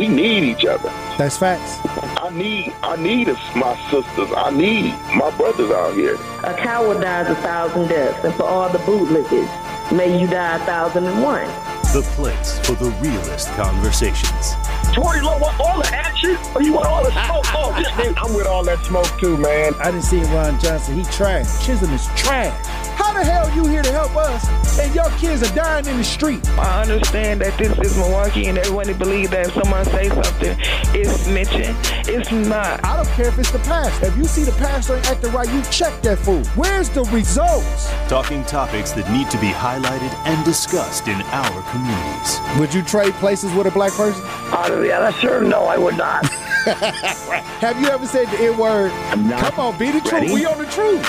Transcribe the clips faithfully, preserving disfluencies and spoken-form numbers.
We need each other. That's facts. I need, I need my sisters. I need my brothers out here. A coward dies a thousand deaths, and for all the bootlickers, may you die a thousand and one. The place for the realest conversations. Tory Lowe want all the action, or you want all the smoke? Oh, this thing, I'm with all that smoke too, man. I didn't see Ron Johnson. He trash. Chisholm is trash. How the hell you here to help us and your kids are dying in the street? I understand that this is Milwaukee and everyone believes that if someone say something, it's snitching. It's not. I don't care if it's the pastor. If you see the pastor ain't acting right, you check that fool. Where's the results? Talking topics that need to be highlighted and discussed in our communities. Would you trade places with a black person? Uh, yeah, that's sure. No, I would not. Have you ever said the N-word? Come on, be the ready. truth. We on the truth.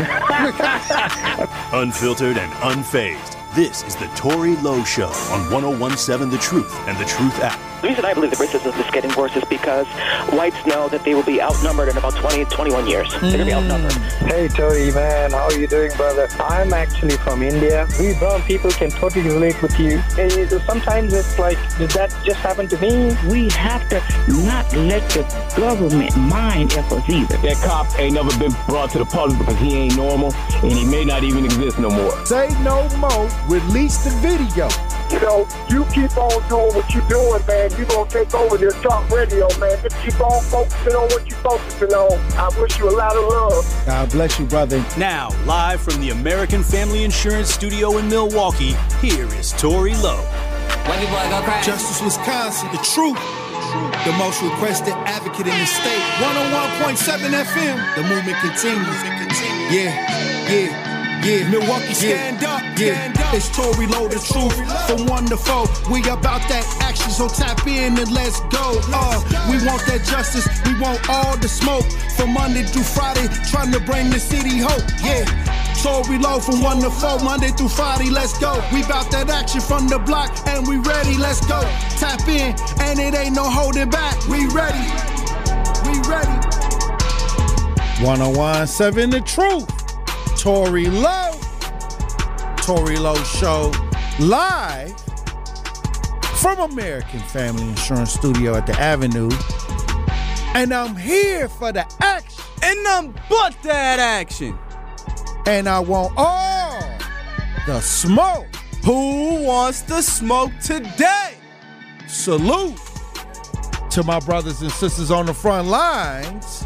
Unfiltered and unfazed. This is the Tory Lowe Show on one oh one point seven The Truth and The Truth app. The reason I believe the racism is getting worse is because whites know that they will be outnumbered in about twenty, twenty-one years. They're going to be outnumbered. Hey, Tory, man. How are you doing, brother? I'm actually from India. We brown people can totally relate with you. Hey, sometimes it's like, did that just happen to me? We have to not let the government mind us either. That cop ain't never been brought to the public because he ain't normal, and he may not even exist no more. Say no more. Release the video. You know, you keep on doing what you're doing, man. You're going to take over this talk radio, man. Just keep on focusing on what you're focusing on. I wish you a lot of love. God bless you, brother. Now, live from the American Family Insurance Studio in Milwaukee, here is Tory Lowe. Justice Wisconsin, the truth. The most requested advocate in the state. one oh one point seven F M. The movement continues. Yeah, yeah. Yeah, Milwaukee, stand yeah. up, yeah. stand up. It's Tory Lowe, the truth, from one to four. We about that action, so tap in and let's go. Uh, we want that justice, we want all the smoke. From Monday through Friday, trying to bring the city hope. Yeah, Tory Lowe from one to four, Monday through Friday, let's go. We about that action from the block, and we ready, let's go. Tap in, and it ain't no holding back. We ready, we ready. one oh one point seven The Truth. Tory Lowe, Tory Lowe Show, live from American Family Insurance Studio at the Avenue. And I'm here for the action. And I'm but that action. And I want all the smoke. Who wants the smoke today? Salute to my brothers and sisters on the front lines.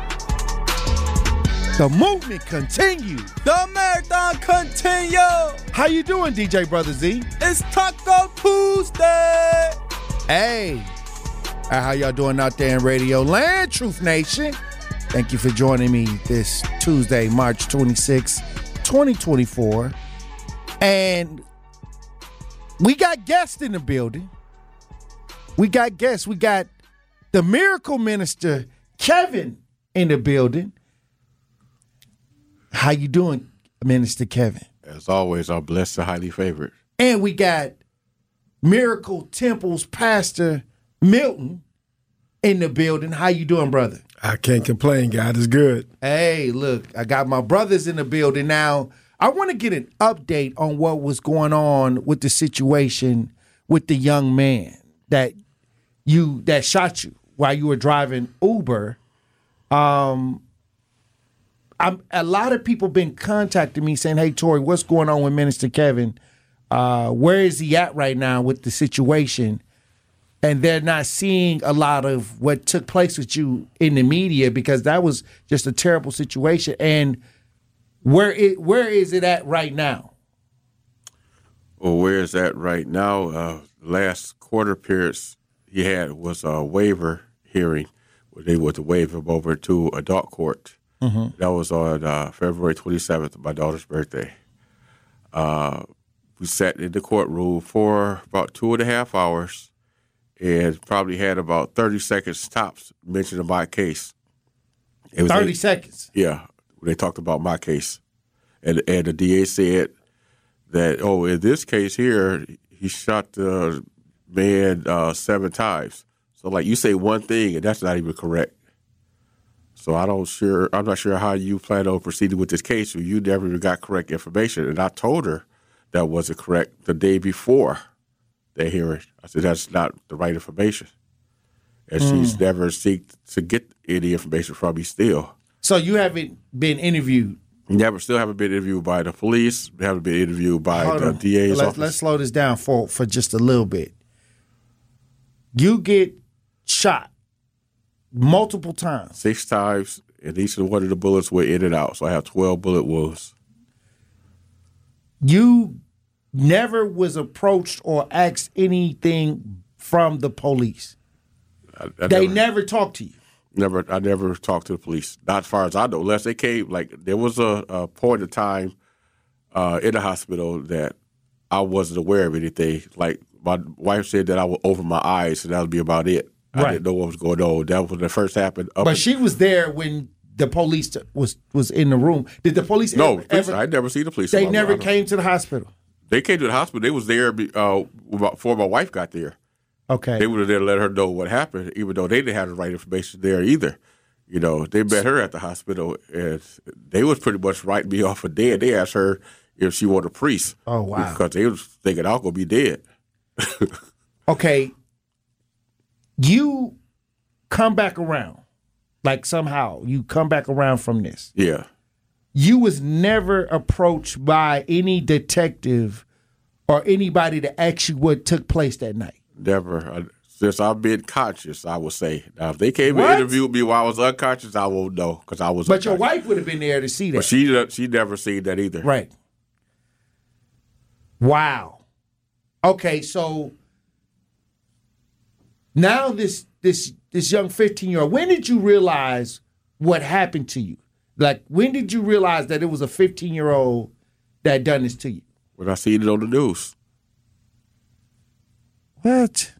The movement continues. The marathon continues. How you doing, D J Brother Z? It's Taco Tuesday. Hey. How y'all doing out there in Radio Land, Truth Nation? Thank you for joining me this Tuesday, March twenty-sixth, twenty twenty-four. And we got guests in the building. We got guests. We got the miracle minister, Kevin, in the building. How you doing, Minister Kevin? As always, I'm blessed and highly favored. And we got Miracle Temple's Pastor Milton in the building. How you doing, brother? I can't complain. God is good. Hey, look, I got my brothers in the building. Now, I want to get an update on what was going on with the situation with the young man that you that shot you while you were driving Uber. Um. I'm, a lot of people been contacting me saying, hey, Tory, what's going on with Minister Kevin? Uh, where is he at right now with the situation? And they're not seeing a lot of what took place with you in the media because that was just a terrible situation. And where it, where is it at right now? Well, where is that right now? Uh, last quarter appearance he had was a waiver hearing where they were to waive him over to adult court. Mm-hmm. That was on uh, February twenty-seventh, my daughter's birthday. Uh, we sat in the courtroom for about two and a half hours and probably had about thirty seconds tops mentioning my case. It was thirty a, seconds? Yeah. They talked about my case. And, and the D A said that, oh, in this case here, he shot the man uh, seven times. So, like, you say one thing, and that's not even correct. So I don't sure I'm not sure how you plan on proceeding with this case. You never even got correct information, and I told her that wasn't correct the day before the hearing. I said that's not the right information. and Mm. she's never seeked to get any information from me still. So you haven't been interviewed? Never, still haven't been interviewed by the police, haven't been interviewed by Hold the on. D A's let's, office. let's slow this down for, for just a little bit. You get shot multiple times. Six times, and each one of the bullets were in and out, so I have twelve bullet wounds. You never was approached or asked anything from the police. I, I they never, never talked to you. Never, I never talked to the police. Not as far as I know, unless they came. Like there was a, a point of time uh, in the hospital that I wasn't aware of anything. Like my wife said that I would open my eyes, and that would be about it. I Right. didn't know what was going on. That was when it first happened. Up But in- she was there when the police t- was was in the room. Did the police no, ever? police, ever I never seen the police. they I- never I don't- came to the hospital. They came to the hospital. They was there be- uh, before my wife got there. Okay. They were there to let her know what happened, even though they didn't have the right information there either. You know, they met her at the hospital, and they was pretty much writing me off for dead. They asked her if she wanted a priest. Oh, wow. Because they was thinking I was going to be dead. Okay. You come back around. Like somehow you come back around from this. Yeah. You was never approached by any detective or anybody to ask you what took place that night. Never. I, since I've been conscious, I would say. Now, if they came What? and interviewed me while I was unconscious, I won't know because I was But your unconscious. wife would have been there to see that. But she, she never seen that either. Right. Wow. Okay, so now this this this young fifteen year old, when did you realize what happened to you? Like, when did you realize that it was a fifteen year old that done this to you? When I seen it on the news. What?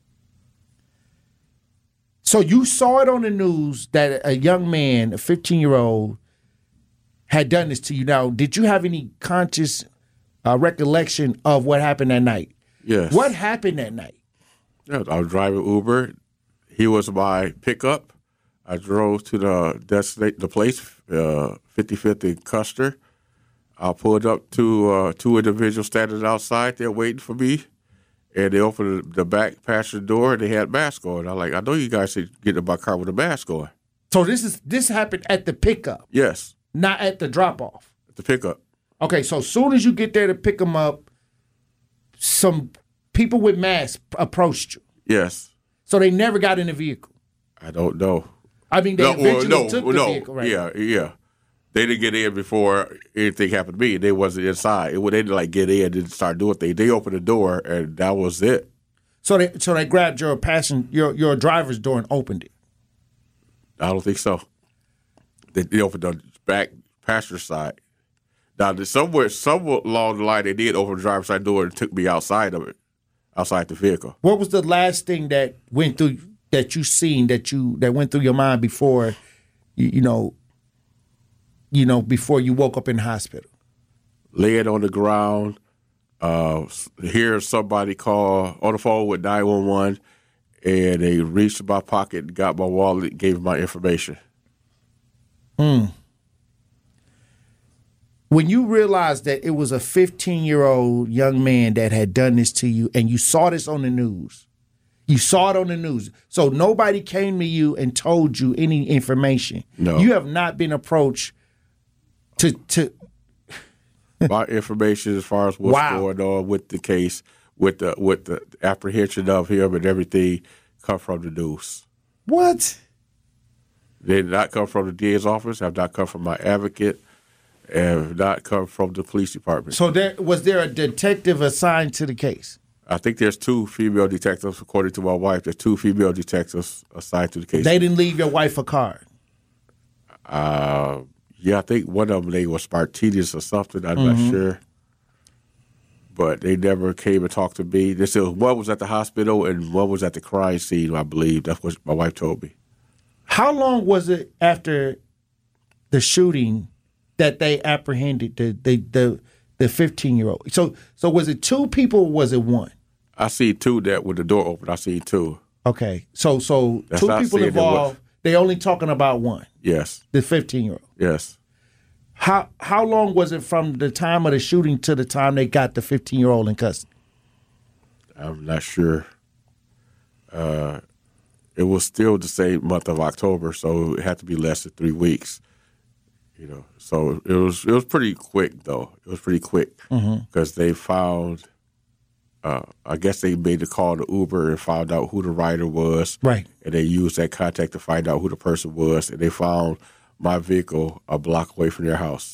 So you saw it on the news that a young man, a fifteen year old, had done this to you. Now, did you have any conscious uh, recollection of what happened that night? Yes. What happened that night? Yeah, I was driving Uber. He was my pickup. I drove to the destination, the place, uh, fifty-fifth and Custer. I pulled up to uh, two individuals standing outside there waiting for me, and they opened the back passenger door and they had masks on. I'm like, I know you guys should get in my car with a mask on. So this is this happened at the pickup, Yes, not at the drop off. at the pickup. Okay, so as soon as you get there to pick them up, some people with masks approached you. Yes, So they never got in the vehicle. I don't know. I mean, they no, eventually well, no, took the no, vehicle, right? yeah, yeah. They didn't get in before anything happened to me. They wasn't inside. It, they didn't like get in and start doing things. They opened the door and that was it. So they so they grabbed your passion your your driver's door and opened it. I don't think so. They, they opened the back passenger side. Now, there's somewhere, somewhere along the line, they did open the driver's side door and took me outside of it, outside the vehicle. What was the last thing that went through that you seen that you that went through your mind before you, you know you know before you woke up in the hospital? Laying on the ground, uh, hear somebody call on the phone with nine one one, and they reached my pocket and got my wallet, gave me my information. Hmm. When you realized that it was a fifteen-year-old young man that had done this to you, and you saw this on the news, you saw it on the news, so nobody came to you and told you any information. No. You have not been approached to to. My information as far as what's Wow. going on with the case, with the with the apprehension of him and everything, come from the news. What? They did not come from the D A's office, have not come from my advocate, and have not come from the police department. So there was there a detective assigned to the case? I think there's two female detectives, according to my wife. There's two female detectives assigned to the case. They didn't leave your wife a card. Uh, yeah, I think one of them name was Martinez or something. I'm Mhm. not sure. But they never came and talked to me. They said one was at the hospital and one was at the crime scene, I believe. That's what my wife told me. How long was it after the shooting that they apprehended the the the the fifteen year old? So so was it two people or was it one? I see two that with the door open. I see two. Okay. So so That's two not people saying there involved. They only talking about one, Yes, the fifteen year old. yes. How how long was it from the time of the shooting to the time they got the fifteen year old in custody? I'm not sure. Uh, it was still the same month of October, so it had to be less than three weeks. You know, so it was it was pretty quick though. It was pretty quick because Mhm. they found. Uh, I guess they made the call to Uber and found out who the rider was. Right. And they used that contact to find out who the person was, and they found my vehicle a block away from their house.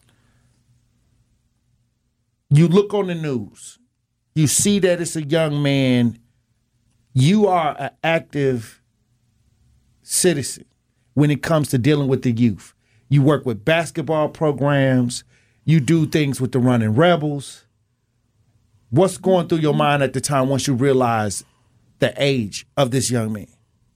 You look on the news, you see that it's a young man. You are an active citizen when it comes to dealing with the youth. You work with basketball programs. You do things with the Running Rebels. What's going through your mind at the time once you realize the age of this young man?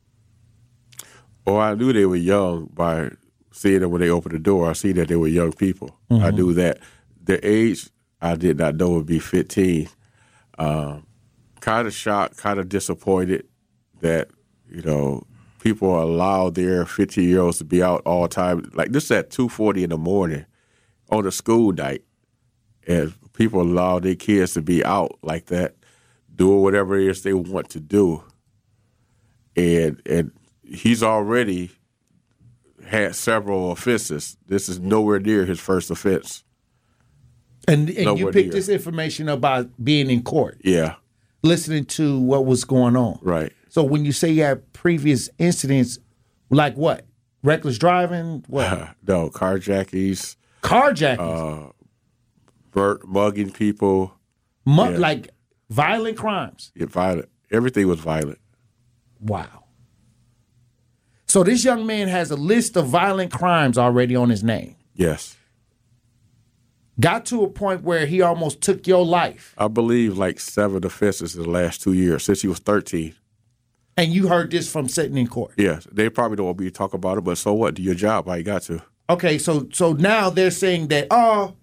Well, I knew they were young by seeing them when they opened the door. I see that they were young people. I Mhm. knew that. Their age, I did not know would be fifteen. Um, kind of shocked, kind of disappointed that, you know, people allow their fifteen-year-olds to be out all the time. Like this at two forty in the morning on a school night. And people allow their kids to be out like that, doing whatever it is they want to do. And and he's already had several offenses. This is nowhere near his first offense. And, and you Nowhere picked near. this information about being in court, Yeah, listening to what was going on. right. So when you say you had previous incidents, like what? Reckless driving? What? No, carjackings, Carjacking? uh, bur- mugging people, Mu- yeah. Like violent crimes? yeah, violent. Everything was violent. Wow. So this young man has a list of violent crimes already on his name. Yes. Got to a point where he almost took your life. I believe like seven offenses in the last two years since he was thirteen. And you heard this from sitting in court. Yes, they probably don't want me to talk about it, but so what? Do your job. I got to. Okay, so so now they're saying that, oh,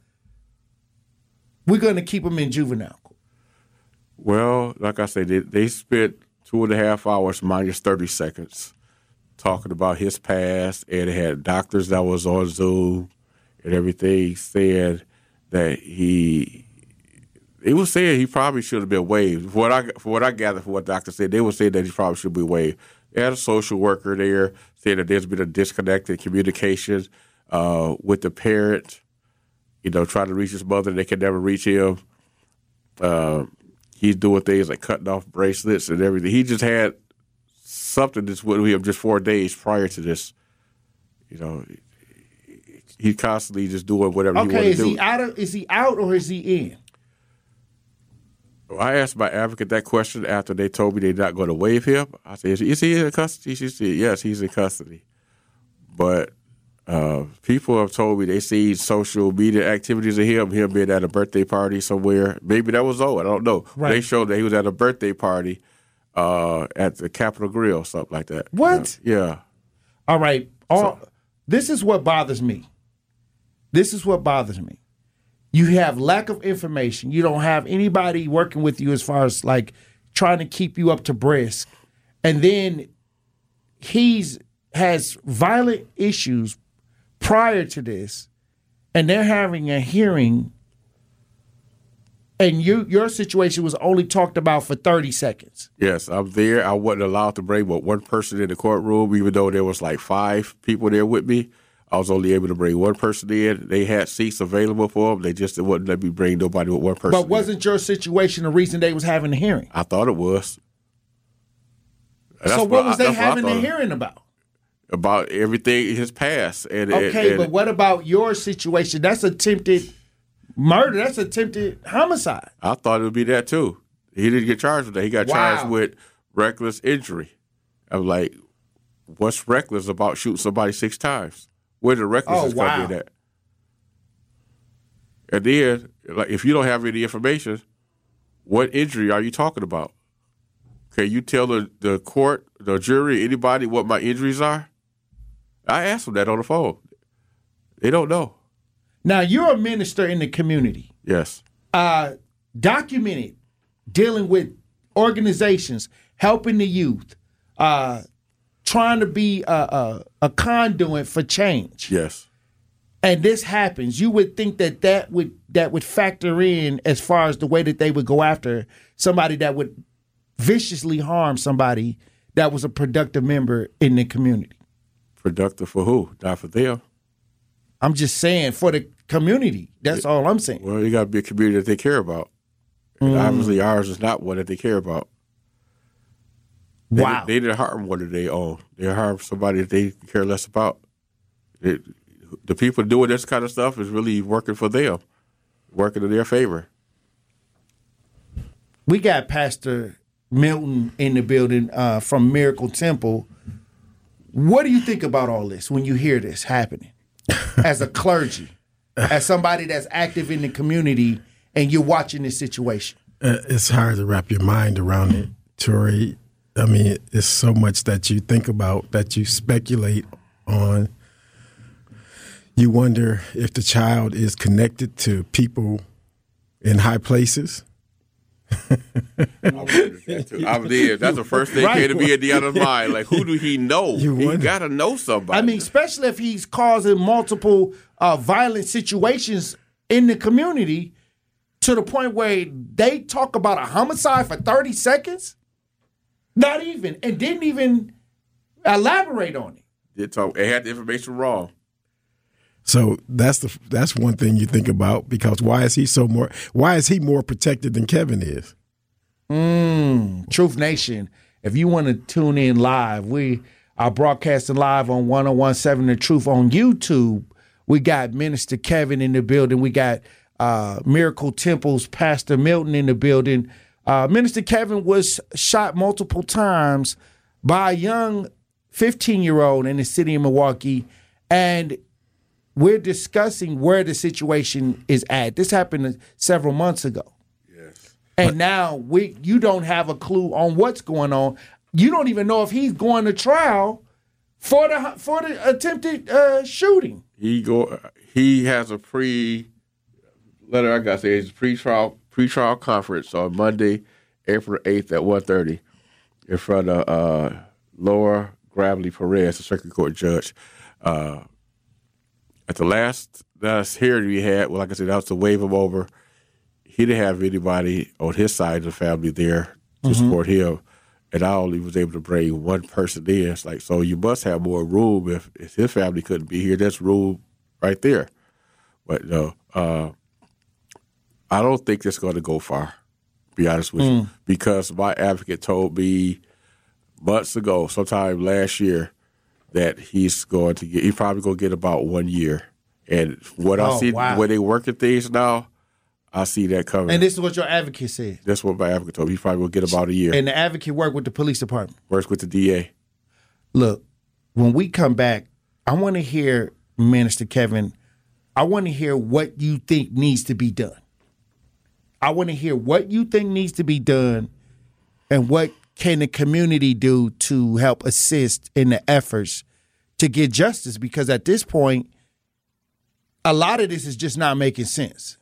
we're going to keep him in juvenile court. Well, like I said, they, they spent two and a half hours minus thirty seconds talking about his past, and they had doctors that was on Zoom and everything saying that he he was saying he probably should have been waived. For what I for what I gathered from what doctor said, they were saying that he probably should be waived. They had a social worker there saying that there's been a disconnect in communication uh, with the parent, you know, trying to reach his mother, they could never reach him. Uh, he's doing things like cutting off bracelets and everything. He just had something that's with him just four days prior to this. You know, he constantly just doing whatever he Okay, wanted is to do. he out of, is he out or is he in? I asked my advocate that question after they told me they're not going to waive him. I said, is he in custody? She said, yes, he's in custody. But uh, people have told me they see social media activities of him, him being at a birthday party somewhere. Maybe that was Owen, I don't know. Right. They showed that he was at a birthday party uh, at the Capitol Grill, something like that. What? Yeah. All right. All, this is what bothers me. This is what bothers me. You have lack of information. You don't have anybody working with you as far as like trying to keep you up to brisk. And then he's has violent issues prior to this, and they're having a hearing, and you your situation was only talked about for thirty seconds. Yes, I'm there. I wasn't allowed to bring but one person in the courtroom, even though there was like five people there with me. I was only able to bring one person in. They had seats available for them. They just wouldn't let me bring nobody with one person. But wasn't your situation the reason they was having the hearing? I thought it was. That's so what was I- they that's what I having the thought. hearing about? About everything in his past. And, and- Okay, and- but what about your situation? That's attempted murder. That's attempted homicide. I thought it would be that too. He didn't get charged with that. He got Wow. charged with reckless injury. I'm like, what's reckless about shooting somebody six times? Where the recklessness Oh, wow. come in at? And then, like, if you don't have any information, what injury are you talking about? Can you tell the, the court, the jury, anybody what my injuries are? I asked them that on the phone. They don't know. Now you're a minister in the community. Yes. Uh, documented dealing with organizations, helping the youth, uh, trying to be a, a, a conduit for change. Yes. And this happens. You would think that that would that would factor in as far as the way that they would go after somebody that would viciously harm somebody that was a productive member in the community. Productive for who? Not for them. I'm just saying for the community. That's all I'm saying. Well, you got to be a community that they care about. And Mm. obviously ours is not one that they care about. They, Wow. They didn't harm one that they own. They harmed somebody that they care less about. It, the people doing this kind of stuff is really working for them, working in their favor. We got Pastor Milton in the building uh, from Miracle Temple. What do you think about all this when you hear this happening as a clergy, as somebody that's active in the community, and you're watching this situation? Uh, it's hard to wrap your mind around it, Tori. I mean, it's so much that you think about, that you speculate on. You wonder if the child is connected to people in high places. I wondered that too. I did. That's the first thing Right. came to me in the other mind. Like, who do he know? You He wonder. got to know somebody. I mean, especially if he's causing multiple uh, violent situations in the community to the point where they talk about a homicide for thirty seconds. Not even, and didn't even elaborate on it. Did talk. It had the information wrong. So that's the that's one thing you think about, because why is he so more why is he more protected than Kevin is? Mm, Truth Nation, if you want to tune in live, we are broadcasting live on one oh one seven The Truth on YouTube. We got Minister Kevin in the building. We got uh, Miracle Temple's Pastor Milton in the building. Uh, Minister Kevin was shot multiple times by a young fifteen-year-old in the city of Milwaukee, and we're discussing where the situation is at. This happened several months ago. Yes. And now we you don't have a clue on what's going on. You don't even know if he's going to trial for the for the attempted uh, shooting. He go. He has a pre letter. I got to say, it's a pre-trial pre-trial conference on Monday, April eighth at one thirty, in front of uh, Laura Gravely Perez, the circuit court judge. Uh, At the last last hearing we had, well, like I said, that was to wave him over. He didn't have anybody on his side of the family there to Mhm. support him, and I only was able to bring one person in. It's like, so you must have more room. If, if his family couldn't be here, there's room right there. But no, uh, I don't think it's going to go far, to be honest with you, because my advocate told me months ago, sometime last year, that he's going to get, he's probably going to get about one year. And what I Oh, see, wow. where they working things now, I see that coming. And this is what your advocate said. That's what my advocate told me. He's probably going to get about a year. And the advocate worked with the police department. Works with the D A. Look, when we come back, I want to hear, Minister Kevin, I want to hear what you think needs to be done. I want to hear what you think needs to be done and what can the community do to help assist in the efforts to get justice, because at this point, a lot of this is just not making sense.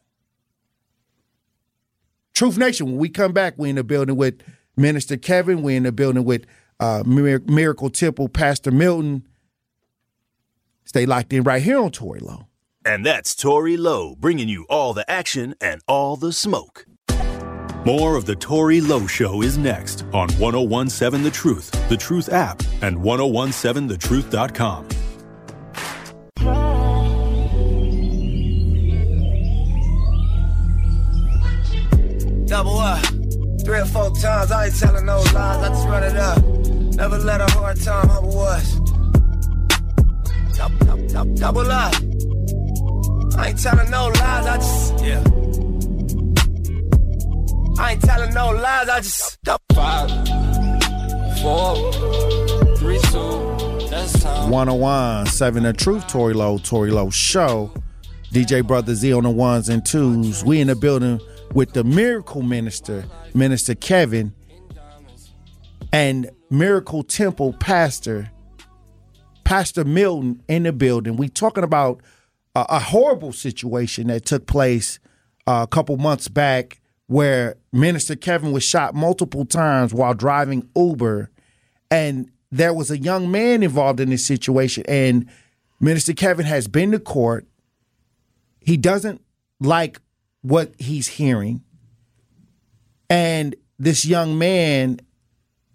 Truth Nation, when we come back, we're in the building with Minister Kevin. We're in the building with uh, Mir- Miracle Temple, Pastor Milton. Stay locked in right here on Tory Lowe. And that's Tory Lowe, bringing you all the action and all the smoke. More of the Tory Lowe Show is next on one oh one seven The Truth, The Truth app, and ten seventeen the truth dot com. Double up, three or four times, I ain't telling no lies, I just run it up. Never let a hard time humble us. Double, double, double, double up. I ain't telling no lies, I just, yeah. I ain't telling no lies, I just, five, four, three, two, that's time. one oh one seven The Truth, Tory Lowe, Tory Lowe Show. D J Brother Z on the ones and twos. We in the building with the Miracle Minister, Minister Kevin, and Miracle Temple Pastor, Pastor Milton in the building. We talking about a, a horrible situation that took place uh, a couple months back where Minister Kevin was shot multiple times while driving Uber, and there was a young man involved in this situation, and Minister Kevin has been to court. He doesn't like what he's hearing, and this young man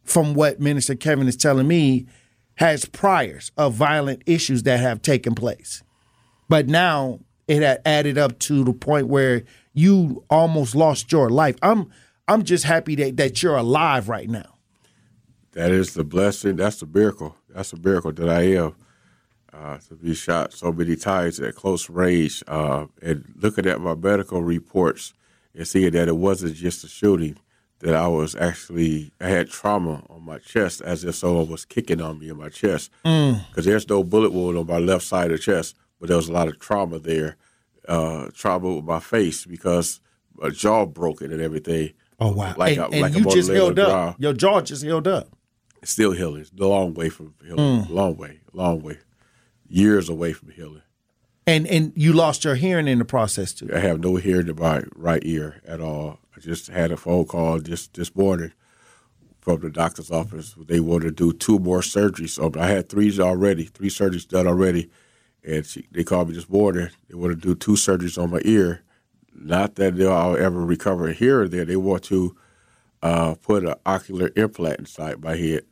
from what Minister Kevin is telling me, has priors of violent issues that have taken place. But now it had added up to the point where you almost lost your life. I'm I'm just happy that, that you're alive right now. That is the blessing. That's the miracle. That's a miracle that I am. Uh, to be shot so many times at close range, uh, and looking at my medical reports and seeing that it wasn't just a shooting, that I was actually, I had trauma on my chest as if someone was kicking on me in my chest. Because mm. there's no bullet wound on my left side of the chest, but there was a lot of trauma there. Uh, trauma with my face because my jaw broken and everything. Oh, wow. Like and a, and like you a just held up. Ground. Your jaw just held up. It's still healing. It's a long way from healing. Mm. Long way, long way. Years away from healing. And and you lost your hearing in the process, too. I have no hearing in my right ear at all. I just had a phone call just this morning from the doctor's office. They wanted to do two more surgeries. So I had three already, three surgeries done already. And she, they called me this morning. They want to do two surgeries on my ear. Not that I'll ever recover a hearing there. They want to uh, put an ocular implant inside my head.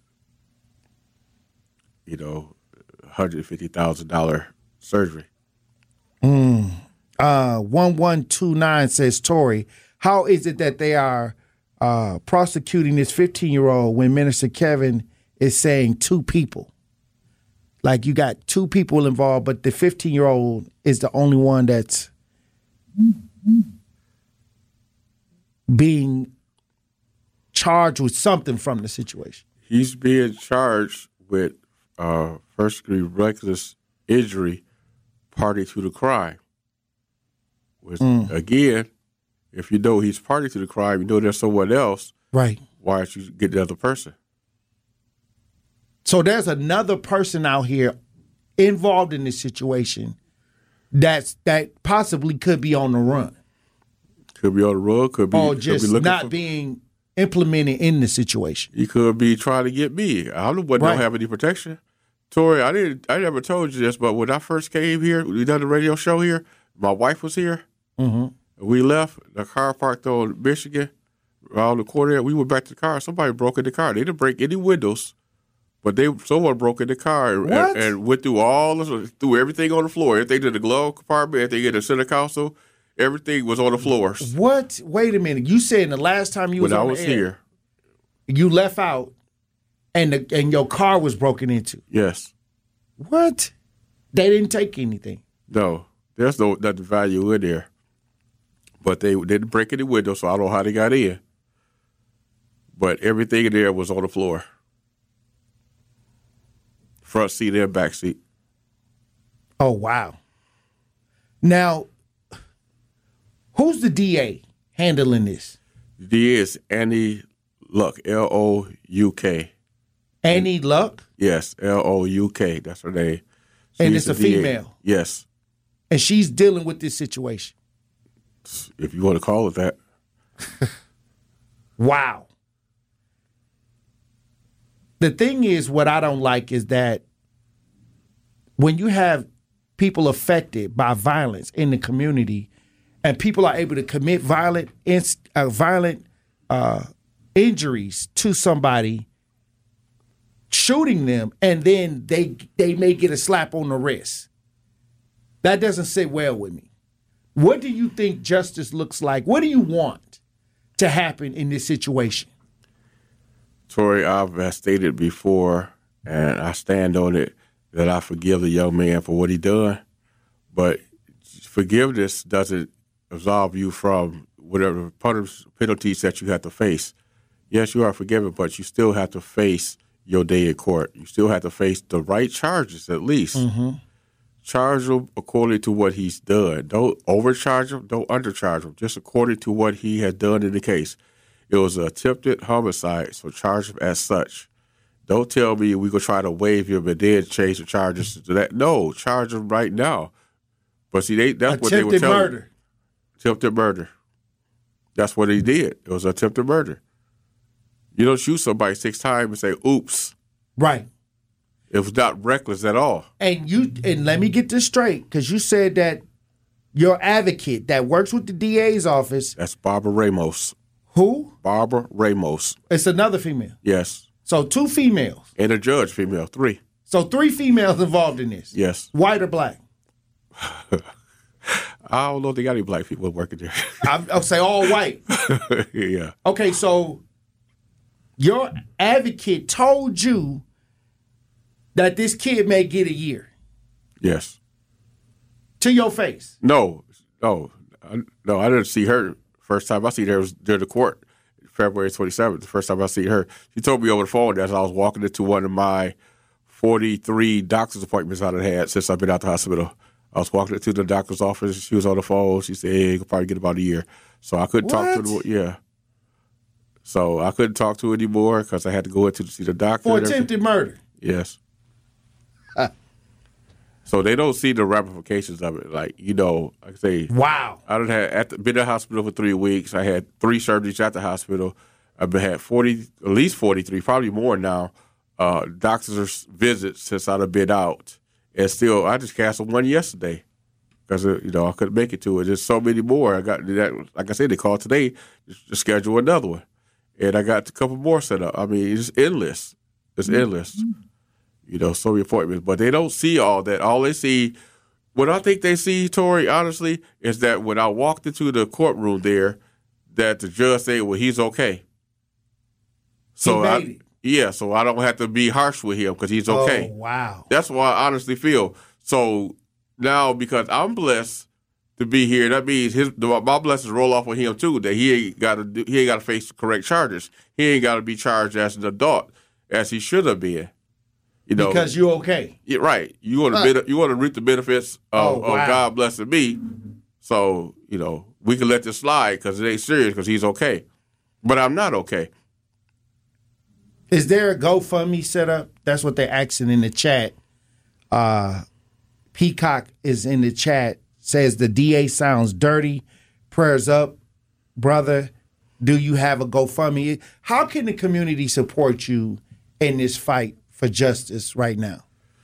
You know, one hundred fifty thousand dollars surgery. Mm. Uh, one one two nine says, Tory, how is it that they are uh, prosecuting this fifteen-year-old when Minister Kevin is saying two people? Like you got two people involved, but the fifteen-year-old is the only one that's being charged with something from the situation. He's being charged with uh, first-degree reckless injury party to the crime. Which, mm. again, if you know he's party to the crime, you know there's someone else. Right. Why don't you get the other person? So there's another person out here involved in this situation that's that possibly could be on the run. Could be on the run, could be, or just could be not for, being implemented in the situation. He could be trying to get me. I don't, right. don't have any protection. Tory, I didn't. I never told you this, but when I first came here, we done the radio show here. My wife was here. Mm-hmm. We left. The car parked on Michigan, around the corner. We went back to the car. Somebody broke in the car. They didn't break any windows, but they someone broke in the car and, and went through all this, through everything on the floor. Everything in the glove compartment, everything in the center console, everything was on the floors. What? Wait a minute. You said the last time you was when on I was the air, here, you left out. And the, and your car was broken into. Yes. What? They didn't take anything. No, there's no nothing value in there. But they didn't break any windows, so I don't know how they got in. But everything in there was on the floor. Front seat and back seat. Oh, wow. Now, who's the D A handling this? The D A is Annie Luck, L O U K. Annie Luck? Yes, L O U K. That's her name. She's and it's a female? Yes. And she's dealing with this situation? If you want to call it that. Wow. The thing is, what I don't like is that when you have people affected by violence in the community and people are able to commit violent, uh, violent uh, injuries to somebody, shooting them, and then they they may get a slap on the wrist. That doesn't sit well with me. What do you think justice looks like? What do you want to happen in this situation? Tory, I've stated before, and I stand on it, that I forgive the young man for what he done. But forgiveness doesn't absolve you from whatever penalties that you have to face. Yes, you are forgiven, but you still have to face your day in court. You still have to face the right charges, at least. Mm-hmm. Charge him according to what he's done. Don't overcharge him. Don't undercharge him. Just according to what he has done in the case. It was an attempted homicide, so charge him as such. Don't tell me we going to try to waive him and then change the charges to that. No, charge him right now. But see, they, that's attempted what they were telling murder. me. Attempted murder. That's what he did. It was attempted murder. You don't shoot somebody six times and say, oops. Right. It was not reckless at all. And you and let me get this straight, because you said that your advocate that works with the D A's office. That's Barbara Ramos. Who? Barbara Ramos. It's another female. Yes. So two females. And a judge, female, three. So three females involved in this. Yes. White or black? I don't know if they got any black people working there. I'll say all white. Yeah. Okay, so your advocate told you that this kid may get a year. Yes. To your face. No, no, I, no. I didn't see her. First time I seen her was during the court, February twenty-seventh. The first time I seen her, she told me over the phone as I was walking into one of my forty-three doctor's appointments I've had since I've been out the hospital. I was walking into the doctor's office. She was on the phone. She said, hey, you could probably get about a year. So I couldn't what? talk to her. Yeah. So I couldn't talk to her anymore because I had to go in to see the doctor. For attempted murder. Yes. So they don't see the ramifications of it. Like, you know, like I say, wow. I done had at the, been in the hospital for three weeks. I had three surgeries at the hospital. I've been had forty, at least forty-three, probably more now, uh, doctor's visits since I've been out. And still, I just canceled one yesterday because, you know, I couldn't make it to it. There's so many more. I got that. Like I said, they called today to schedule another one. And I got a couple more set up. I mean, it's endless. It's endless. You know, so many appointments. But they don't see all that. All they see, what I think they see, Tori, honestly, is that when I walked into the courtroom there, that the judge said, well, he's okay. So he I, made it. Yeah, so I don't have to be harsh with him because he's okay. Oh, wow. That's what I honestly feel. So now, because I'm blessed to be here, that means his my blessings roll off with him too. That he ain't got to do, he ain't got to face the correct charges. He ain't got to be charged as an adult as he should have been. You know, because you're okay. Yeah, right. You want to Huh. you want to reap the benefits of, Oh, wow. of God blessing me. So you know we can let this slide because it ain't serious because he's okay, but I'm not okay. Is there a GoFundMe set up? That's what they're asking in the chat. Uh, Peacock is in the chat. Says the D A sounds dirty. Prayers up, brother. Do you have a GoFundMe? How can the community support you in this fight for justice right now?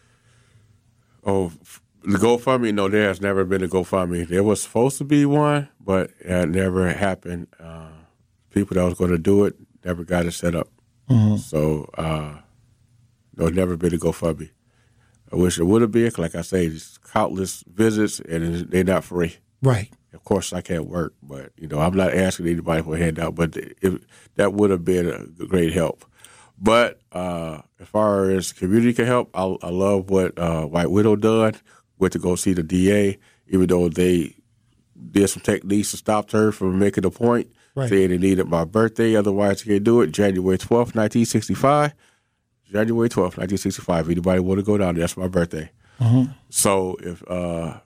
Oh, the GoFundMe? No, there has never been a GoFundMe. There was supposed to be one, but it never happened. Uh, people that was going to do it never got it set up. Mhm. So, uh, no, never been a GoFundMe. I wish it would have been. 'Cause like I say, there's countless visits, and they're not free. Right. Of course, I can't work, but you know, I'm not asking anybody for a handout. But if, that would have been a great help. But uh, as far as community can help, I, I love what uh, White Widow done. Went to go see the D A, even though they did some techniques to stop her from making a point, Right. saying they needed my birthday, otherwise they can't do it. January twelfth, nineteen sixty-five. January twelfth, nineteen sixty-five. If anybody want to go down there, that's my birthday. Mhm. So if uh,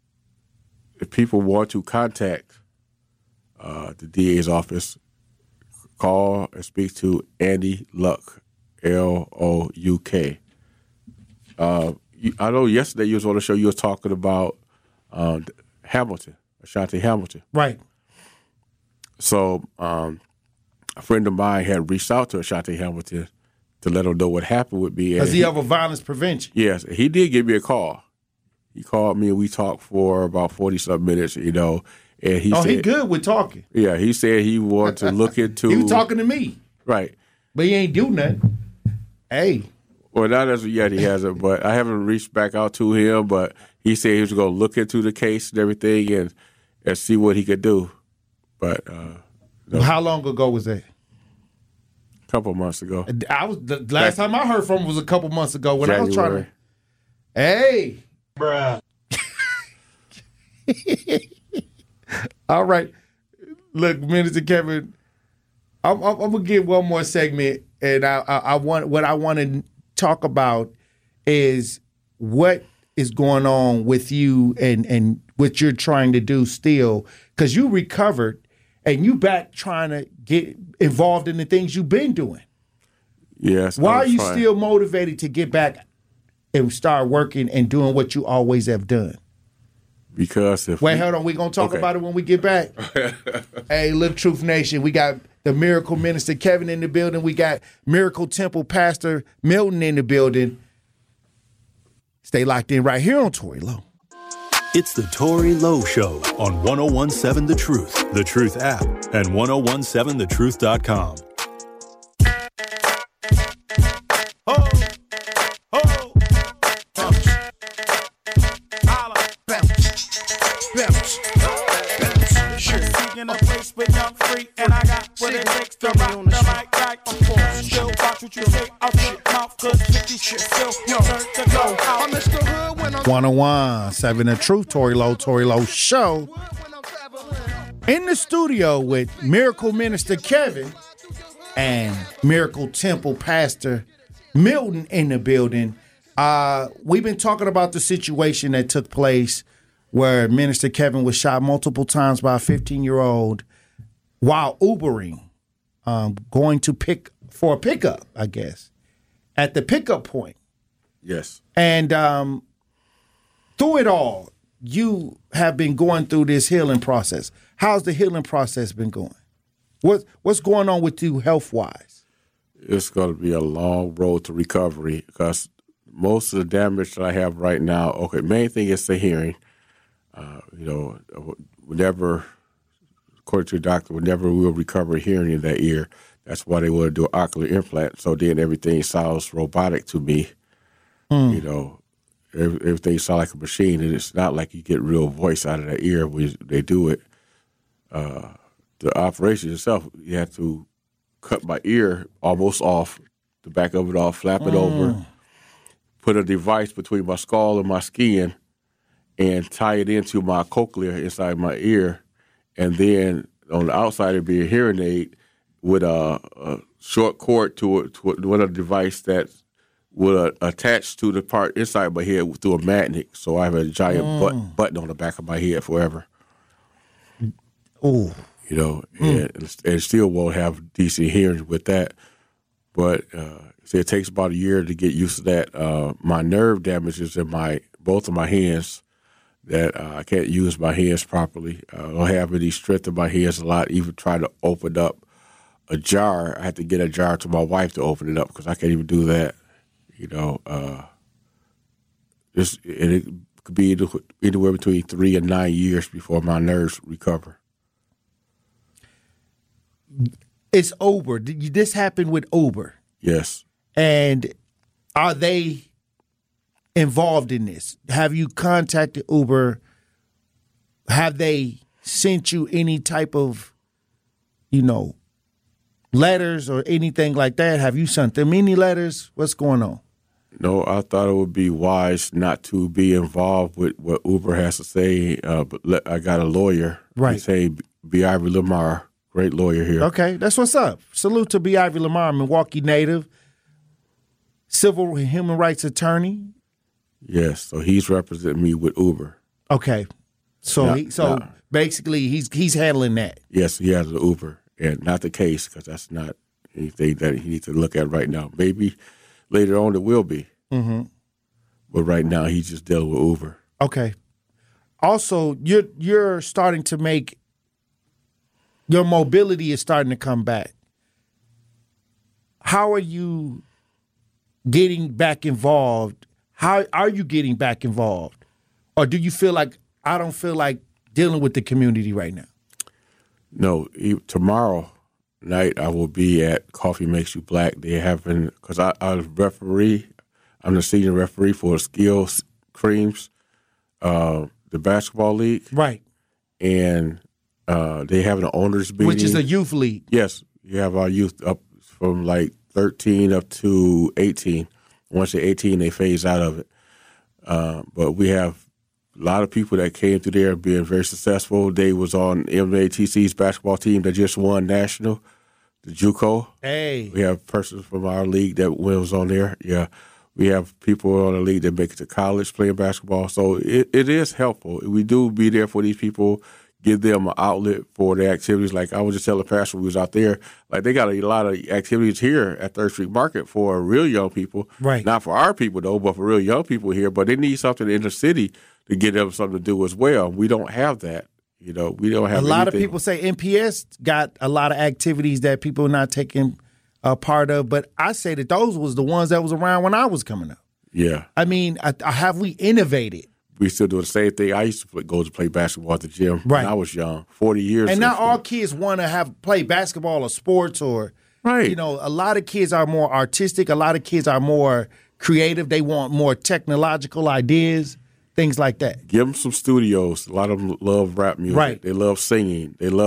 if people want to contact uh, the D A's office, call and speak to Andy Luck, L O U K. Uh, you- I know yesterday you was on the show, you was talking about uh, Hamilton, Ashanti Hamilton. Right. So um, a friend of mine had reached out to Ashanti Hamilton to let him know what happened with me. Does And he have a violence prevention? Yes, he did give me a call. He called me and we talked for about forty-something minutes, you know. And he oh, said, he good with talking. Yeah, he said he wanted to look into. He was talking to me. Right. But he ain't do nothing. Hey. Well, not as of yet he hasn't, but I haven't reached back out to him. But he said he was going to look into the case and everything and, and see what he could do. But uh, no. How long ago was that? A couple of months ago. I was the last time I heard from him was a couple months ago when I was trying to. Hey, bruh. All right, look, Minister Kevin, I'm, I'm, I'm gonna get one more segment, and I, I, I want what I want to talk about is what is going on with you and and what you're trying to do still, because you recovered and you back trying to get involved in the things you've been doing. Yes. Why I'm are you trying. still motivated to get back and start working and doing what you always have done? Because if Wait, we, hold on. We're going to talk Okay. about it when we get back. Hey, look, Truth Nation, we got the Miracle Minister Kevin in the building. We got Miracle Temple Pastor Milton in the building. Stay locked in right here on Tory Lowe. It's the Tory Lowe Show on one oh one seven The Truth, The Truth app, and ten seventeen the truth dot com. what you say out your mouth, cause fifty shit still yo, turn the go out. I'm Mister Hood when I'm one oh one seven The Truth, Tory Lowe, Tory Lowe Show. In the studio with Miracle Minister Kevin and Miracle Temple Pastor Milton in the building. Uh, we've been talking about the situation that took place where Minister Kevin was shot multiple times by a fifteen-year-old while Ubering, um, going to pick for a pickup, I guess, at the pickup point. Yes. And um, through it all, you have been going through this healing process. How's the healing process been going? What What's going on with you health-wise? It's going to be a long road to recovery because most of the damage that I have right now, okay, main thing is the hearing. Uh, you know, whenever, according to the doctor, whenever we will recover hearing in that ear, that's why they want to do an ocular implant. So then everything sounds robotic to me. Mm. You know, every, everything sounds like a machine, and it's not like you get real voice out of that ear when they do it. Uh, the operation itself, you have to cut my ear almost off, the back of it off, flap it mm. over, put a device between my skull and my skin, and tie it into my cochlea inside my ear, and then on the outside it'd be a hearing aid with a, a short cord to it, to it, with a device that would uh, attach to the part inside my head through a magnet. So I have a giant mm. butt, button on the back of my head forever. Oh, you know, mm. and, and still won't have decent hearing with that. But uh, so it takes about a year to get used to that. Uh, my nerve damages in my both of my hands. That uh, I can't use my hands properly. I don't have any strength in my hands a lot. Even trying to open up a jar, I had to get a jar to my wife to open it up because I can't even do that. You know, uh, this, and it could be anywhere between three and nine years before my nerves recover. It's Uber. Did this happen with Uber? Yes. And are they involved in this? Have you contacted Uber? Have they sent you any type of, you know, letters or anything like that? Have you sent them any letters? What's going on? No, I thought it would be wise not to be involved with what Uber has to say. Uh, but let, I got a lawyer. Right. Say B. Ivy Lamar, great lawyer here. Okay, that's what's up. Salute to B. Ivy Lamar, Milwaukee native, civil and human rights attorney. Yes, so he's representing me with Uber. Okay, so Not- he, so not- basically he's he's handling that. Yes, he has an Uber, and not the case because that's not anything that he needs to look at right now. Maybe later on it will be, Mm-hmm. but right now he's just dealing with Uber. Okay. Also, you're you're starting to make your mobility is starting to come back. How are you getting back involved? How are you getting back involved? Or do you feel like I don't feel like dealing with the community right now? No, he, tomorrow night I will be at Coffee Makes You Black. They having because I, I was referee. I'm the senior referee for Skills Creams, uh, the basketball league. Right. And uh, they have an owners meeting, Which is a youth league. Yes, you have our youth up from like thirteen up to eighteen. Once they're eighteen, they phase out of it. Uh, but we have a lot of people that came through there being very successful. They was on M A T C's basketball team that just won national, the JUCO. Hey. We have persons from our league that was on there. Yeah. We have people on the league that make it to college playing basketball. So it, it is helpful. We do be there for these people, give them an outlet for their activities. Like I was just telling Pastor, we was out there, like they got a lot of activities here at Third Street Market for real young people. Right. Not for our people, though, but for real young people here. But they need something in the city to get them something to do as well. We don't have that. You know, we don't have A lot anything. of people say N P S got a lot of activities that people are not taking a part of, but I say that those was the ones that was around when I was coming up. Yeah. I mean, I, I, have we innovated? We still do the same thing. I used to play, go to play basketball at the gym Right. when I was young, forty years And now ago. all kids want to have play basketball or sports or, right. you know, a lot of kids are more artistic. A lot of kids are more creative. They want more technological ideas, things like that. Give them some studios. A lot of them love rap music. Right. They love singing. They love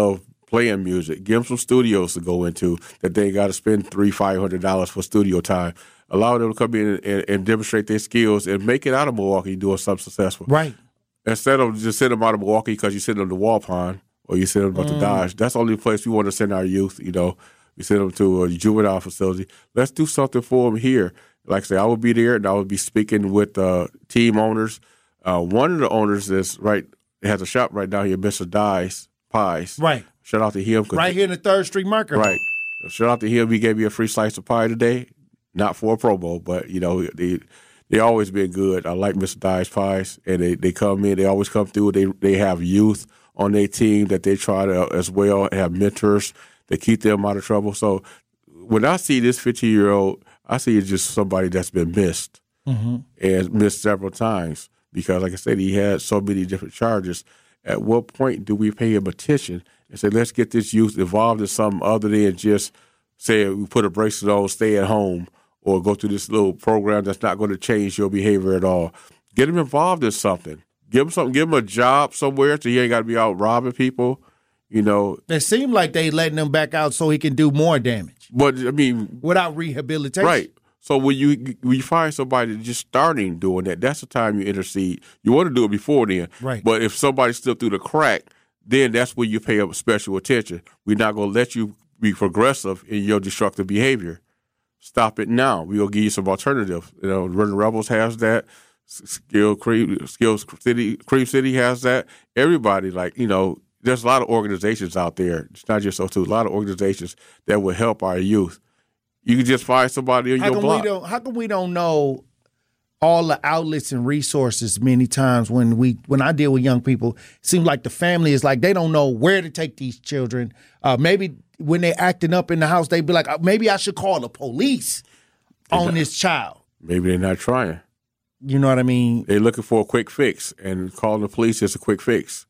playing music. Give them some studios to go into that they got to spend three, five hundred dollars for studio time. Allow them to come in and, and demonstrate their skills and make it out of Milwaukee doing something successful. Right. Instead of just sending them out of Milwaukee because you send them to Waupun or you send them mm. to Dodge. That's the only place we want to send our youth. You know, we send them to a juvenile facility. Let's do something for them here. Like I say, I will be there and I will be speaking with uh, team owners. Uh, one of the owners is right has a shop right down here, Mister Dice Pies. Right. Shout out to him. Right here in the Third Street Market. Right. Shout out to him. He gave me a free slice of pie today. Not for a promo, but, you know, they they always been good. I like Mister Dice Pies, and they, they come in. They always come through. They they have youth on their team that they try to as well have mentors that keep them out of trouble. So when I see this fifteen-year-old, I see it's just somebody that's been missed mm-hmm. and missed several times because, like I said, he had so many different charges. At what point do we pay him attention and say, let's get this youth involved in something other than just say we put a bracelet on, stay at home, or go through this little program that's not going to change your behavior at all. Get them involved in something. Give them something. Give them a job somewhere so he ain't got to be out robbing people. You know, it seemed like they letting him back out so he can do more damage. But I mean, without rehabilitation, right? So when you when you find somebody just starting doing that, that's the time you intercede. You want to do it before then, right? But if somebody slipped through the crack, then that's when you pay up special attention. We're not going to let you be progressive in your destructive behavior. Stop it now. We'll give you some alternatives. You know, Running Rebels has that. Skill Cream, Skills City, Cream City has that. Everybody, like, you know, there's a lot of organizations out there. It's not just those two. A lot of organizations that will help our youth. You can just find somebody on how your come block. We don't, how come we don't know all the outlets and resources many times when we when I deal with young people? It seems like the family is like they don't know where to take these children. Uh, maybe when they're acting up in the house, they be like, maybe I should call the police they're on not, this child. Maybe they're not trying. You know what I mean? They're looking for a quick fix, and calling the police is a quick fix.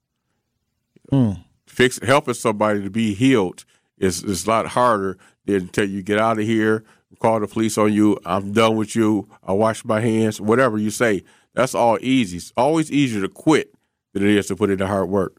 Mm. Fix helping somebody to be healed is, is a lot harder than until you get out of here, call the police on you, I'm done with you, I wash my hands, whatever you say. That's all easy. It's always easier to quit than it is to put in the hard work.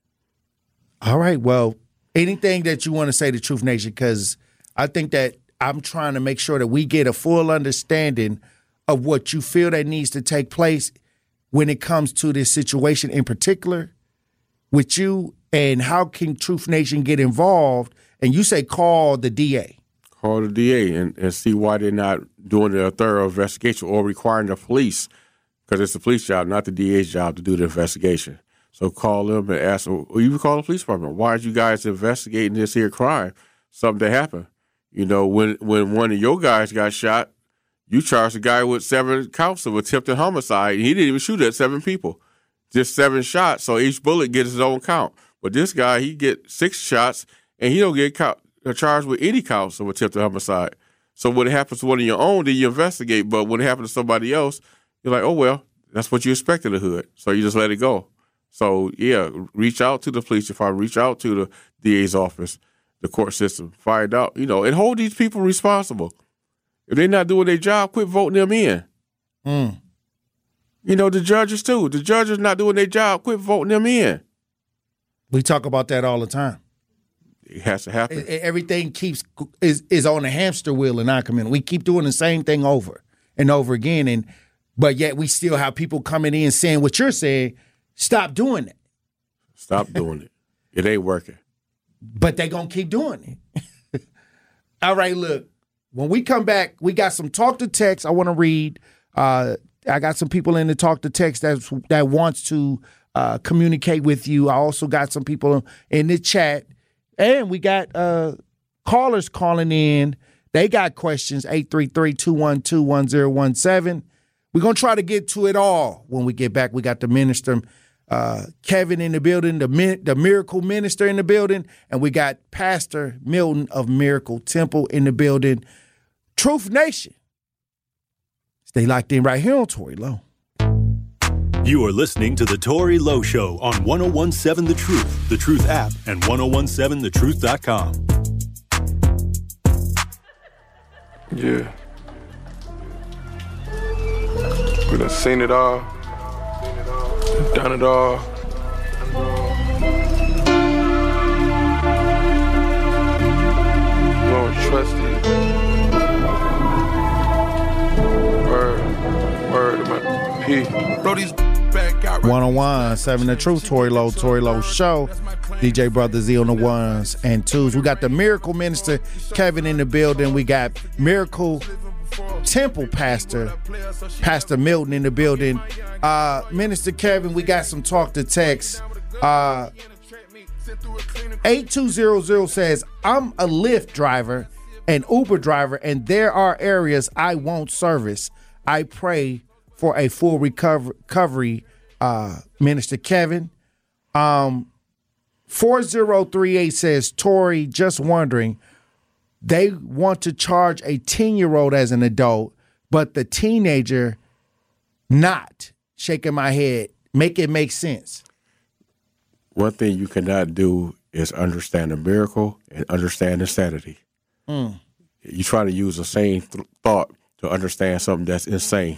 All right. Well, anything that you want to say to Truth Nation, because I think that I'm trying to make sure that we get a full understanding of what you feel that needs to take place when it comes to this situation in particular with you, and how can Truth Nation get involved? And you say call the D A. Call the D A and, and see why they're not doing a thorough investigation or requiring the police, because it's the police job, not the D A's job, to do the investigation. So call them and ask them, or even call the police department. Why aren't you guys investigating this here crime? Something that happened. You know, when, when one of your guys got shot, you charged a guy with seven counts of attempted homicide, and he didn't even shoot at seven people. Just seven shots, so each bullet gets his own count. But this guy, he get six shots, and he don't get count, charged with any counts of attempted homicide. So when it happens to one of your own, then you investigate. But when it happens to somebody else, you're like, oh, well, that's what you expect in the hood. So you just let it go. So, yeah, reach out to the police department, reach out to the D A's office, the court system, find out, you know, and hold these people responsible. If they're not doing their job, quit voting them in. Mm. You know, the judges, too. The judges not doing their job, quit voting them in. We talk about that all the time. It has to happen. Everything keeps is is on a hamster wheel in our community. We keep doing the same thing over and over again, and but yet we still have people coming in saying what you're saying. Stop doing it. Stop doing it. It ain't working. But they gonna keep doing it. All right, look. When we come back, we got some talk to text I want to read. Uh, I got some people in the talk to text that that wants to uh, communicate with you. I also got some people in the chat. And we got uh, callers calling in. They got questions, eight three three, two one two, one zero one seven. We're going to try to get to it all when we get back. We got the minister, uh, Kevin, in the building, the, the miracle minister in the building, and we got Pastor Milton of Miracle Temple in the building. Truth Nation. Stay locked in right here on Tory Lowe. You are listening to The Tory Lowe Show on one oh one seven The Truth, The Truth app, and ten seventeen the truth dot com. Yeah. We done seen it all, done it all. trust it. Word, word of my P. Brody's back out. one oh one, seven The Truth, Tory Lowe, Tory Lowe Show. D J Brother Z on the ones and twos. We got the Miracle Minister Kevin in the building. We got Miracle Temple Pastor, Pastor Milton in the building. Uh, Minister Kevin, we got some talk to text. Uh, eight two zero zero says, I'm a Lyft driver and Uber driver, and there are areas I won't service. I pray for a full recover- recovery, uh, Minister Kevin. Um, four zero three eight says, Tory, just wondering, they want to charge a ten-year-old as an adult, but the teenager not. Shaking my head. Make it make sense. One thing you cannot do is understand a miracle and understand insanity. Mm. You try to use the same th- thought to understand something that's insane.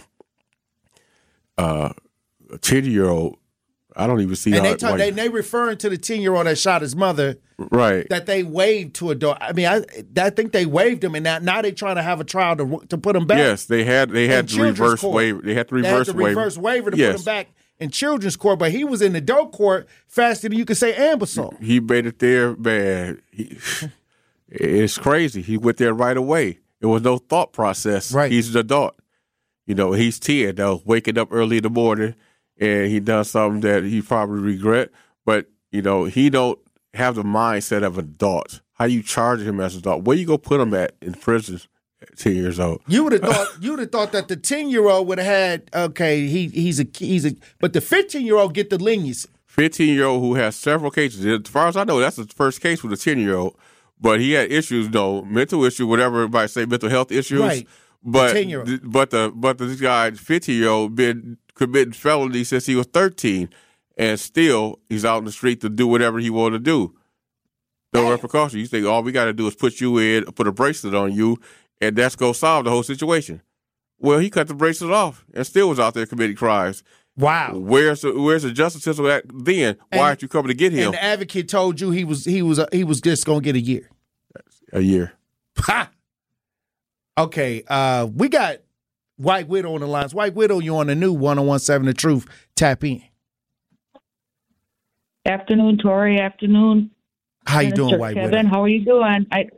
Uh, a ten-year-old, I don't even see and how... they, talk, they they referring to the ten-year-old that shot his mother. Right. That they waived to a dog. I mean, I, I think they waived him, and now, now they're trying to have a trial to to put him back. Yes, they had they had the reverse court. waiver. They had the reverse they had the waiver. reverse waiver to yes. put him back in children's court, but he was in adult court faster than you could say Ambassador. He made it there, man. He, it's crazy. He went there right away. There was no thought process. Right. He's an adult. You know, he's ten, though, waking up early in the morning, and he done something that he probably regret. But, you know, he don't have the mindset of an adult. How you charge him as an adult? Where you go put him at in prison at ten years old? You would have thought you would have thought that the ten-year-old would have had, okay, he he's a he's a but the fifteen-year-old get the leniency. fifteen-year-old who has several cases. As far as I know, that's the first case with a ten-year-old. But he had issues, though, mental issue, whatever everybody say, mental health issues. Right. But ten-year-old. but the but this guy, fifteen-year-old, been committing felonies since he was thirteen, and still he's out in the street to do whatever he want to do. No repercussions. You think all we got to do is put you in, put a bracelet on you, and that's gonna solve the whole situation. Well, he cut the bracelet off and still was out there committing crimes. Wow. Where's the, where's the justice system at then? Why And- aren't you coming to get him? And the advocate told you he was he was he was just gonna get a year. A year. Ha! Okay, uh, we got White Widow on the lines. White Widow, you on the new one oh one seven The Truth. Tap in. Afternoon, Tory. Afternoon. How you Minister doing, White Kevin, Widow? how are you doing? I,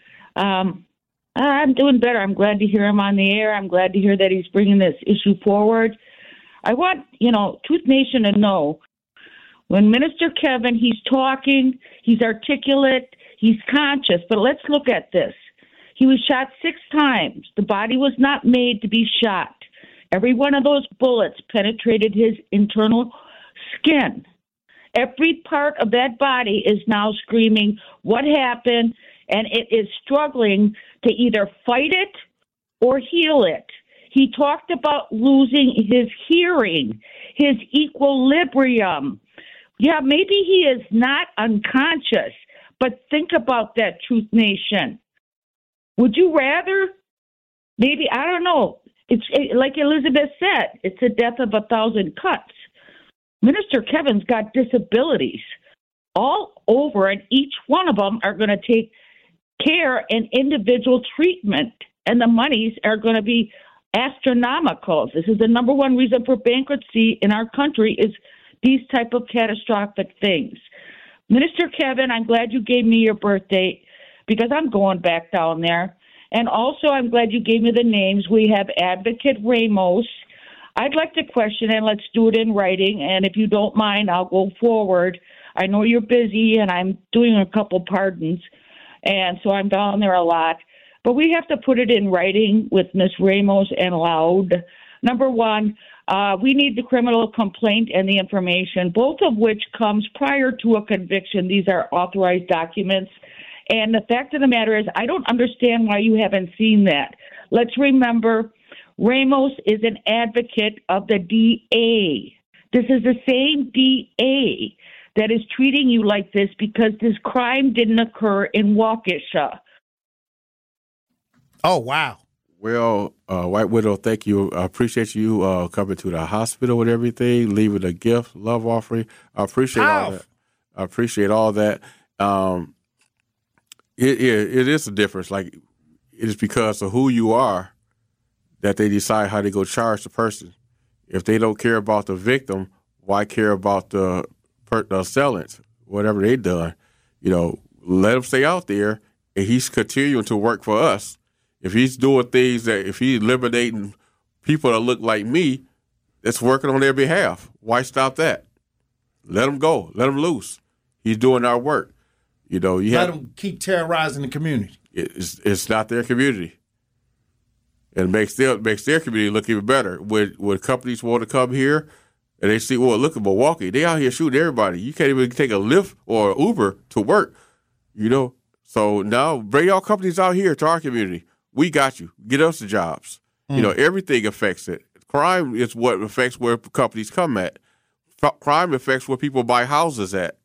um, I'm doing better. I'm glad to hear him on the air. I'm glad to hear that he's bringing this issue forward. I want, you know, Truth Nation to know when Minister Kevin, he's talking, he's articulate, he's conscious. But let's look at this. He was shot six times. The body was not made to be shot. Every one of those bullets penetrated his internal skin. Every part of that body is now screaming, what happened? And it is struggling to either fight it or heal it. He talked about losing his hearing, his equilibrium. Yeah, maybe he is not unconscious, but think about that, Truth Nation. Would you rather, maybe, I don't know, it's it, like Elizabeth said, it's a death of a thousand cuts. Minister Kevin's got disabilities all over, and each one of them are going to take care and individual treatment, and the monies are going to be astronomical. This is the number one reason for bankruptcy in our country is these type of catastrophic things. Minister Kevin, I'm glad you gave me your birth date because I'm going back down there. And also, I'm glad you gave me the names. We have Advocate Ramos. I'd like to question, and let's do it in writing. And if you don't mind, I'll go forward. I know you're busy, and I'm doing a couple pardons, and so I'm down there a lot. But we have to put it in writing with Miz Ramos and Loud. Number one, uh, we need the criminal complaint and the information, both of which comes prior to a conviction. These are authorized documents. And the fact of the matter is, I don't understand why you haven't seen that. Let's remember, Ramos is an advocate of the D A. This is the same D A that is treating you like this because this crime didn't occur in Waukesha. Oh, wow. Well, uh, White Widow, thank you. I appreciate you uh, coming to the hospital with everything, leaving a gift, love offering. I appreciate all that. I appreciate all that. Um, It, it it is a difference. Like it is because of who you are that they decide how they go charge the person. If they don't care about the victim, why care about the per, the assailant, whatever they done? You know, let him stay out there, and he's continuing to work for us. If he's doing things that, if he's eliminating people that look like me, that's working on their behalf. Why stop that? Let him go. Let him loose. He's doing our work. You know, you Let have, them keep terrorizing the community. It's it's not their community. And it makes their makes their community look even better. When when companies want to come here and they see, well, look at Milwaukee, they out here shooting everybody. You can't even take a Lyft or an Uber to work. You know, so now bring y'all companies out here to our community. We got you. Get us the jobs. Mm. You know, everything affects it. Crime is what affects where companies come at. F- crime affects where people buy houses at.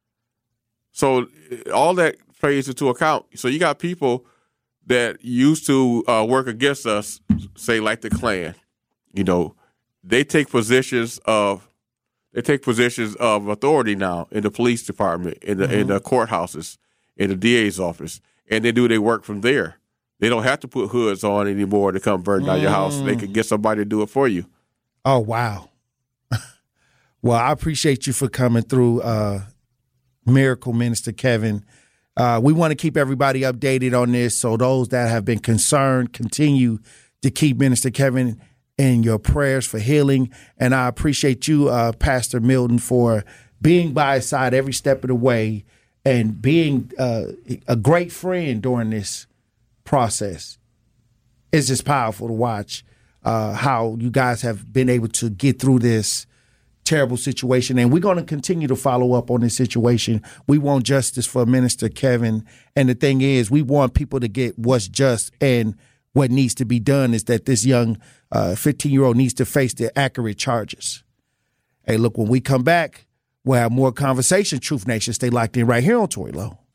So all that plays into account. So you got people that used to uh, work against us, say like the Klan. You know, they take positions of they take positions of authority now in the police department, in the mm-hmm. in the courthouses, in the D A's office, and they do their work from there. They don't have to put hoods on anymore to come burn down mm. your house. They can get somebody to do it for you. Oh, wow. Well, I appreciate you for coming through, uh, Miracle Minister Kevin. Uh, we want to keep everybody updated on this, so those that have been concerned, continue to keep Minister Kevin in your prayers for healing. And I appreciate you, uh, Pastor Milton, for being by his side every step of the way and being uh, a great friend during this process. It's just powerful to watch uh, how you guys have been able to get through this terrible situation. And we're going to continue to follow up on this situation. We want justice for Minister Kevin. And the thing is, we want people to get what's just, and what needs to be done is that this young uh, fifteen-year-old needs to face the accurate charges. Hey, look, when we come back, we'll have more conversation. Truth Nation, stay locked in right here on Tory Lowe.